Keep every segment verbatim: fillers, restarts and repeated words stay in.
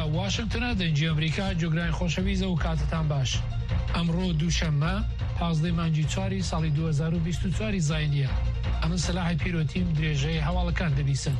واشنگتنە دەنجی ئەمریکا جۆگرانی خۆشەویستە و کاتتان باش. ئەمڕۆ دووشەممە پازدەی مانگی چواری ساڵی دوو هەزار و بیست و چوار زاینیە. ئەمن سەلاحی پیرۆتیم درێژەی هەواڵەکان دەبیسن.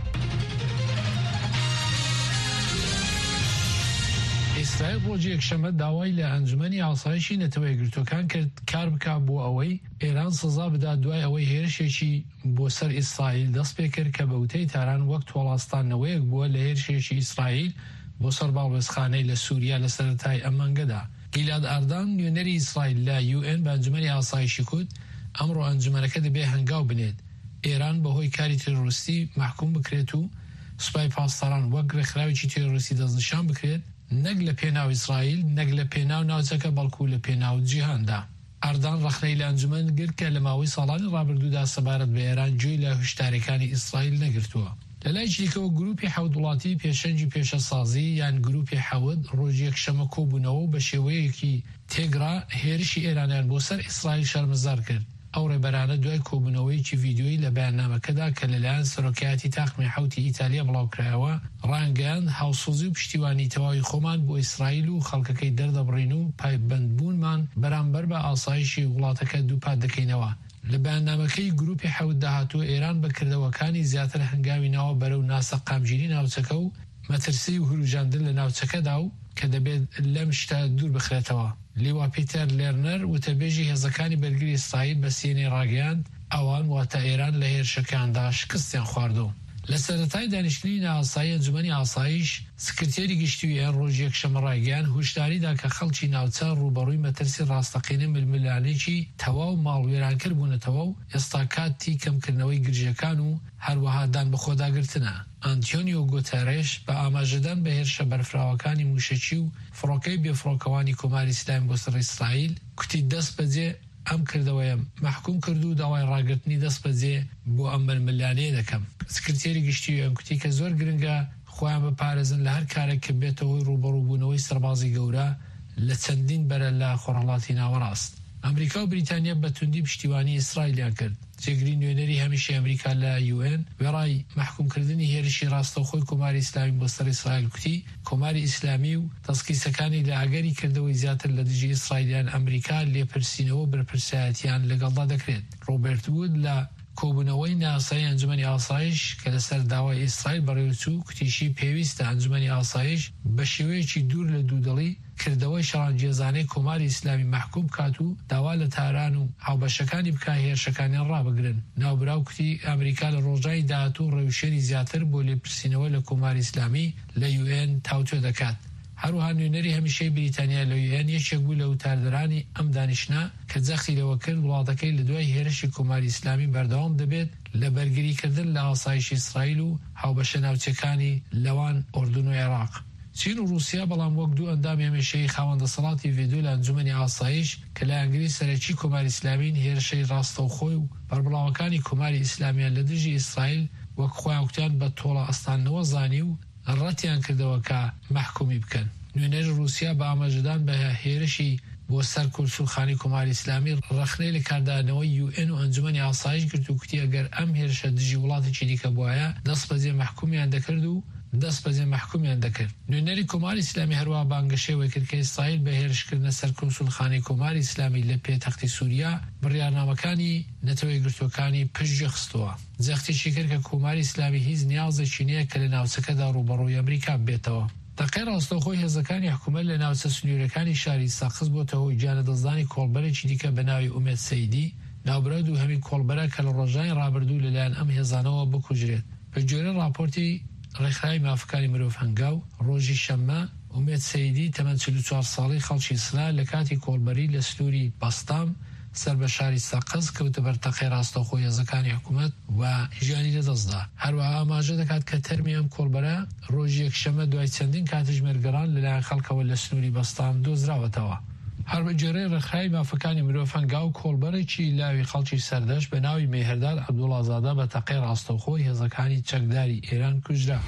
ئیسرائیل ڕۆژی یەکشەممە داوای لە ئەنجومەنی ئاسایشی نەتەوە یەکگرتووەکان کرد کار بکات بۆ ئەوەی ئێران سزا بدات دوای ئەوەی هێرشێکی بۆ سەر ئیسرائیل دەست پێ کرد کە بەوتەی تاران وەک تۆڵاستانەوەیەک بووە لە هێرشێکی ئیسرائیل بۆ سەر باڵێزخانەی لە سووریا لە سەرەتای ئەم مانگەدا. گیلاد ئاردان نوێنەری ئیسرائیل لە یو ئێن بە ئەنجومەنی ئاسایشی کوت ئەمڕۆ ئەنجومەنەکە دەبێ هەنگاو بنێت ئێران بەهۆی کاری تێڕۆریستی محکوم بکرێت و سوپای پاسداران وەک ڕێکخراوێکی تێڕۆریستی دەستنیشان بکرێت نەک لە پێناو ئیسرائیل نەک لە پێناو ناوچەکە بەڵکو لە پێناو جیهاندا. ئاردان ڕەخنەی لە ئەنجومەن گرت کە لە ماوەی ساڵانی ڕابردوودا سەبارەت بە ئێران گوێی لە هشداریەکانی ئیسرائیل نەگرتووە. لە لای دیکەوە گروپی حەوت وڵاتی پێشەنگی پێشەسازی یان گروپی حەوت ڕۆژی یەکشەممە کۆبوونەوە بە شێوەیەکی تێگرا هێرشی ئێرانیان بۆ سەر ئیسرائیل شەرمەزار کرد. ئەو ڕێبەرانە دوای کۆبوونەوەیکی ڤیدیۆیی لە بەیاننامەکەدا کە لەلایەن سەرۆکایەتی تاقمی حەوتی ئیتالیا بڵاوکرایەوە ڕانگەیاند هاوسوزی و پشتیوانی تەواوی خۆمان بۆ ئیسرائیل و خەڵکەکەی دەردەبڕین و پایبەندبوونمان بەرامبەر بە ئاسایشی وڵاتەکە دووپات دەکەینەوە. لە بەیاننامەکەی گروپی حەوت داهاتوە ئێران بەکردەوەکانی زیاتر هەنگاوی ناوە بەرەو ناسە قامگیری ناوچەکە و مەترسی و هەروژاندن لە ناوچەکەدا و کە دەبێت لەم شتە دوور بخرێتەوە. لیوا پیتەر لێرنەر وتەبێژی هێزەکانی بەرگری ئیسرائیل بە سێنەی ڕاگەیاند ئەوان واتە ئێران لە هێرشەکاندا شکستیان خواردوو. لە سەرەتای دانیشتنی ناوەسایی ئەنجومەنی ئاسایش سکرتێری گشتیوی ئێران ڕۆژی یەکشەممە ڕایگەیاند هوشداریدا کە خەڵکی ناوچە ڕوبەڕووی مەترسی ڕاستەقینە ململانێکی تەواو ماڵوێرانکرد بوونەتەوە و ئێستا کاتی کەمکردنەوەی گرژەکان و هەروەها دان بەخۆداگرتنە. ئەنتۆنیۆ گوتەرێش بە ئاماژەدان بە هێرشە بەرفراوەکانی موشەکی و فڕۆکەی بێفڕۆکەوانی کۆماری ئیسلامی بۆ سەر ئیسرائیل کوتی دەست بەجێ ئەم کردەوەیە محکوم کرد و داوای ڕاگررتنی دەست بەجێ بۆ ئەم ململانەیە دەکەم. سکرتێری گشتی ئەم کوتی کە زۆر گرنگە خۆیان بپارێزن لە هەر کارێک کە بێتەوەی ڕوبەڕووبوونەوەی سەربازی گەورە لە چەندین بەرە لە خۆرهەڵاتی ناوەڕاست. ئەمریکا و بریتانیا بە توندی پشتیوانی ئیسرائیلیان کرد. جێگری نوێنەری هەمیشەی ئەمریکا لە یو ئێن وێڕای محکومکردنی هێرشی ڕاستەوخۆی کۆماری ئیسلامی بۆ سەر ئیسرائیل کوتی کۆماری ئیسلامی و تەسقیسەکانی لە ئاگەری کردەوەی زیاتر لە دژی ئیسرائیلیان ئەمریکا لێپرسینەوە بەرپرسایەتیان لەگەڵدا دەکرێت. ڕۆبێرت وود لە کۆبوونەوەی ناسایی ئەنجومەنی ئاسایش کە لەسەر داوای ئیسرائیل بەڕێوەچوو کوتیشی پێویستە ئەنجومەنی ئاسایش بە شێوەیەکی دوور لە دوودڵی کردەوەی شەڕانگێزانەی کۆماری ئیسلامی محکوم کات و داوا لە تاران و هاوبەشەکانی بکە هێرشەکانیان ڕابگرن. ناوبراو کوتی ئەمریکا لە ڕۆژانی داهاتوو ڕێوشێنی زیاتر بۆ لێپرسینەوە لە کۆماری ئیسلامی لە یو ئێن تاوتۆ دەکات. هەروها نوێنەری هەمیشەی بریتانیا لە یو ئێن یەکێک بوو لە وتاردەرانی ئەم دانیشتە کە جەختی لەوە کرد وڵاتەکەی لە دوای هێرشی کۆماری ئیسلامی بەردەوام دەبێت لە بەرگریکردن لە ئاسایشی ئیسرائیل و هاوبەشە ناوچەکانی لەوان ئوردون و عێراق. چین و رووسیا بەڵام وەک دوو ئەندامی هەمیشەیی خاوەندەسەڵاتی ڤیدۆ لە ئەنجومەنی ئاسایش کە لە ئەنگری سەرەکی کۆماری ئیسلامین هێرشەی ڕاستەوخۆی و بەربڵاوەکانی کۆماری ئیسلامیان لە دژی ئیسرائیل وەک خۆیان وتیان بە تۆڵە ئەستانەوە زانی و ڕەتیان کردەوە کە محکومی بکەن. نوێنەری رووسیا بە ئاماژەدان بە هێرشی بۆ سەر کۆنسولخانی کۆماری ئیسلامی ڕەخنەی لە کاردانەوەی یو ئێن و ئەنجومەنی ئاسایش کرد و کوتی ئەگەر ئەم هێرشە دژی وڵاتێکی دیکە بووایە دەست بەجێ محکومیان دەکرد و دەست بەجێ محکومیان دەکرد. نوێنەری کۆماری ئیسلامی هەروە بانگەشەوەی کرد کە ئیسرائیل بە هێرشکردنە سەر کۆنسولخانەی کۆماری ئیسلامی لە پێتەختی سووریا بڕیارنامەکانی نەتەوە یەکگرتووەکانی پشتگوێ خستووە. جەختیشی کرد کە کۆماری ئیسلامی هیچ نیازێکی نییە کە لە ناوچەکەدا ڕوبەڕووی ئەمریکا بێتەوە. دەقەی ڕاستەوخۆی هێزەکانی حکوومەت لە ناوچە سنوورەکانی شاری ساقس بۆتەوە هۆی گیانەدەستدانی کۆڵبەرێکی دیکە بە ناوی ئومێد سەیدی ناوبرە دوو هەمین کۆڵبەرە کە لە ڕۆژانی ڕابردوو لەلایەن ئەم هێزانەوە بکوژرێت. بە جۆرە راپۆرتی ڕێکخراوی مافەکانی مرۆڤ هەنگاو ڕۆژی شەممە ئومێد سەیدی تەمەن چل و چوار ساڵی خەڵکی سلا لە کاتی کۆڵبەری لە سنووری بەستام سەر بە شاری ساقس کەوتە بەر تەقەی ڕاستەوخۆی هێزەکانی حکوومەت و ژیانی لەدەستدا. هەروەها ئاماژە دەکات کە تەرمی ئەم کۆڵبەرە ڕۆژی یەکشەممە دوای چەندین کاتژمێرگەڕان لەلایەن خەڵکەوە لە سنووری بەستام دۆزراوەتەوە. هەر بە جۆرەی ڕێکخراوی مافەکانی مرۆڤ هەنگاو کۆڵبەرێکی لاوی خەڵکی سەردەشت بە ناوی مێهردار عەبدوڵازادە بە تەقەی ڕاستەوخۆی هێزەکانی چەکداری ئێران کوژرا.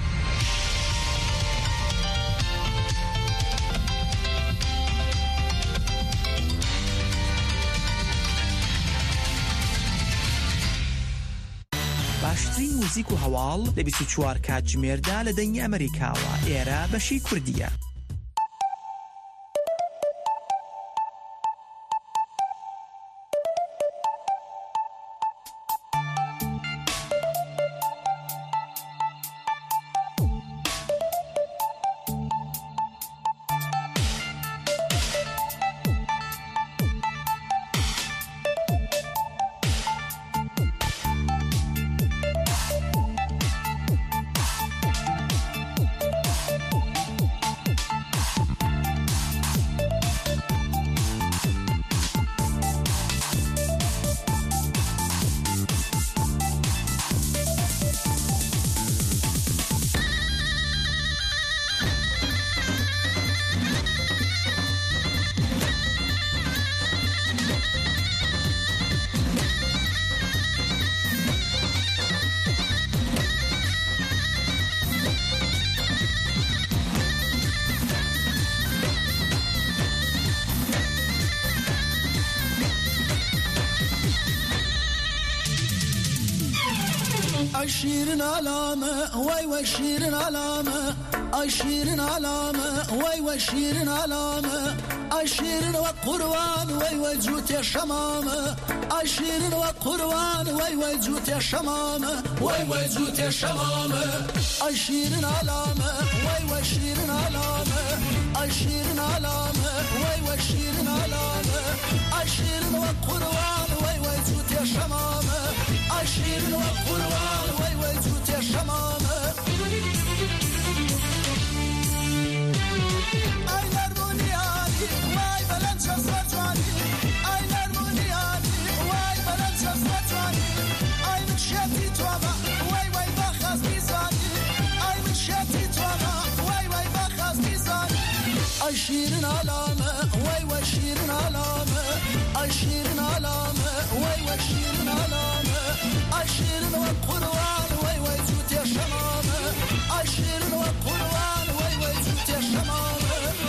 باشترین موزیک و هەواڵ لە بیست و چوار کاتژمێردا لە دەنگی ئەمریکاوە. ئێرە بەشی کوردیە. أي شيرين علامة وي وي شيرين علامة أي شيرين علامة وي وي شيرين علامة أي شيرين وقروان وي وي جوت الشمامة أي شيرين وقروان وي وي جوت الشمامة وي وي جوت الشمامة أي شيرين علامة وي وي شيرين علامة أي شيرين علامة وي وي شيرين علامة أي شيرين وقروان وي وي جوت الشمامة أي شيرين وقروان وي وي جوت الشمامة أي نرمونياني واي بلنش أصواتواني أي نرمونياني واي بلنش أصواتواني أي مشيتي توابا واي واي بخاز ميزاني أي مشيتي توابا واي واي بخاز ميزاني أي شيرين علامة واي واي شيرين علامة أي شيرين علامة واي واي شيرين علامة أي شيرين والقروان واي واي جوت الشمامة أي شيرين والقروان واي واي جوت الشمامة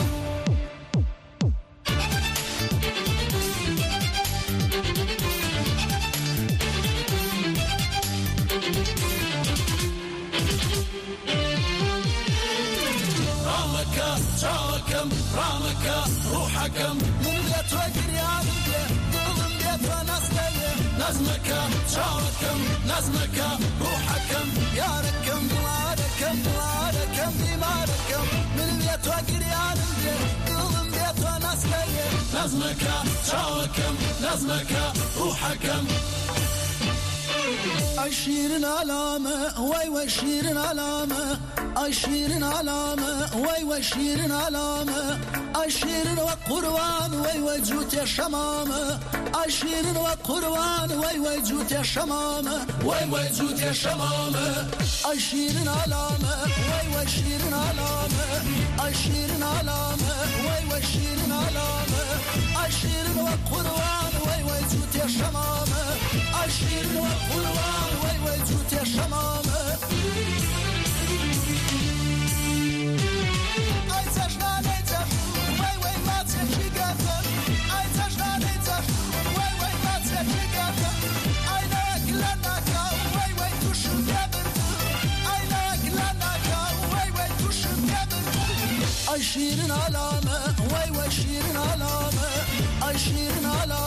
رامك شاكم رامك روحكم من بيت وقريان ظلم بيت ونسلية نزمك شاكم نزمك روحكم يا ركم بلادكم بلادكم دماركم من بيت وقريان ظلم بيت ونسلية نزمك شاكم نزمك روحكم أي شيرين علامة وي وي شيرين علامة أي شيرين علامة وي وي شيرين علامة أي شيرين وقروان وي وي جوت الشمامة أي شيرين وقروان وي وي جوت الشمامة وي وي جوت الشمامة أي شيرين علامة وي وي شيرين علامة أي شيرين علامة وي وي شيرين علامة أي شيرين وقروان وي وي جوت الشمامة أي شيرين وقروان وي وي جوت الشمامة أي تجناني تجنون وي وي ما تجي قدر أي تجناني تجنون وي وي ما تجي قدر أي لك لنك وي وي تشم قدر أي لك لنك وي وي تشم قدر أي شيرين علامة وي وي شيرين علامة أي شيرين علامة